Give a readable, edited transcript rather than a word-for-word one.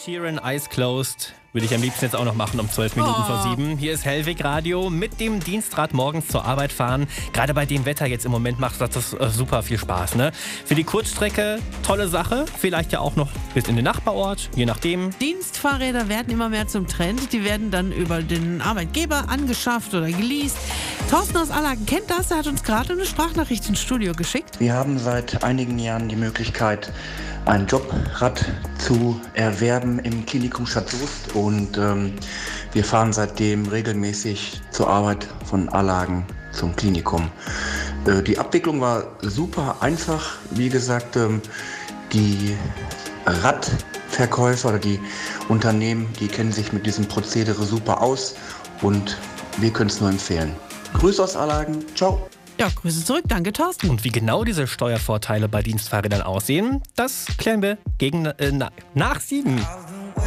Sheeran, Eyes Closed. Würde ich am liebsten jetzt auch noch machen um 12 Minuten vor 7. Hier ist Hellwig Radio mit dem Dienstrad morgens zur Arbeit fahren. Gerade bei dem Wetter jetzt im Moment macht das super viel Spaß. Ne? Für die Kurzstrecke tolle Sache. Vielleicht ja auch noch bis in den Nachbarort, je nachdem. Dienstfahrräder werden immer mehr zum Trend. Die werden dann über den Arbeitgeber angeschafft oder geleast. Thorsten aus Allagen kennt das. Er hat uns gerade eine Sprachnachricht ins Studio geschickt. Wir haben seit einigen Jahren die Möglichkeit, ein Jobrad zu erwerben im Klinikum Stadt Soest und wir fahren seitdem regelmäßig zur Arbeit von Allagen zum Klinikum. Die Abwicklung war super einfach. Wie gesagt, die Radverkäufer oder die Unternehmen, die kennen sich mit diesem Prozedere super aus und wir können es nur empfehlen. Grüße aus Allagen, ciao! Ja, Grüße zurück, danke Thorsten. Und wie genau diese Steuervorteile bei Dienstfahrrädern aussehen, das klären wir nach 7.